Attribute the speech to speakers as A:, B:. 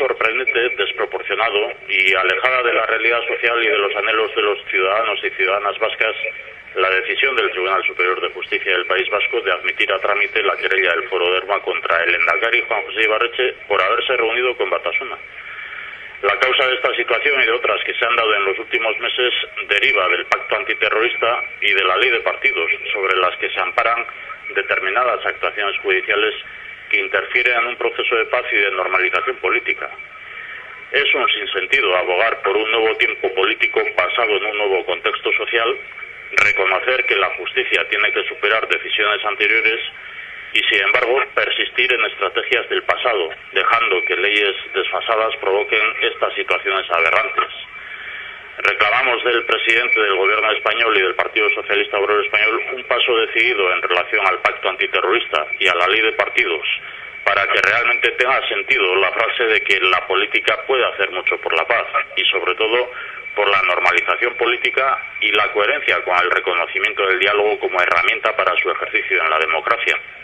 A: sorprendente, desproporcionado y alejada de la realidad social y de los anhelos de los ciudadanos y ciudadanas vascas la decisión del Tribunal Superior de Justicia del País Vasco de admitir a trámite la querella del Foro de Erma contra el lehendakari Juan José Ibarretxe por haberse reunido con Batasuna. La causa de esta situación y de otras que se han dado en los últimos meses deriva del pacto antiterrorista y de la ley de partidos, sobre las que se amparan determinadas actuaciones judiciales que interfieren en un proceso de paz y de normalización política. Es un sinsentido abogar por un nuevo tiempo político basado en un nuevo contexto social, reconocer que la justicia tiene que superar decisiones anteriores y, sin embargo, persistir en estrategias del pasado, dejando que leyes desfasadas provoquen estas situaciones aberrantes. Reclamamos del presidente del Gobierno español y del Partido Socialista Obrero Español un paso decidido en relación al pacto antiterrorista y a la ley de partidos, para que realmente tenga sentido la frase de que la política puede hacer mucho por la paz y, sobre todo, por la normalización política y la coherencia con el reconocimiento del diálogo como herramienta para su ejercicio en la democracia.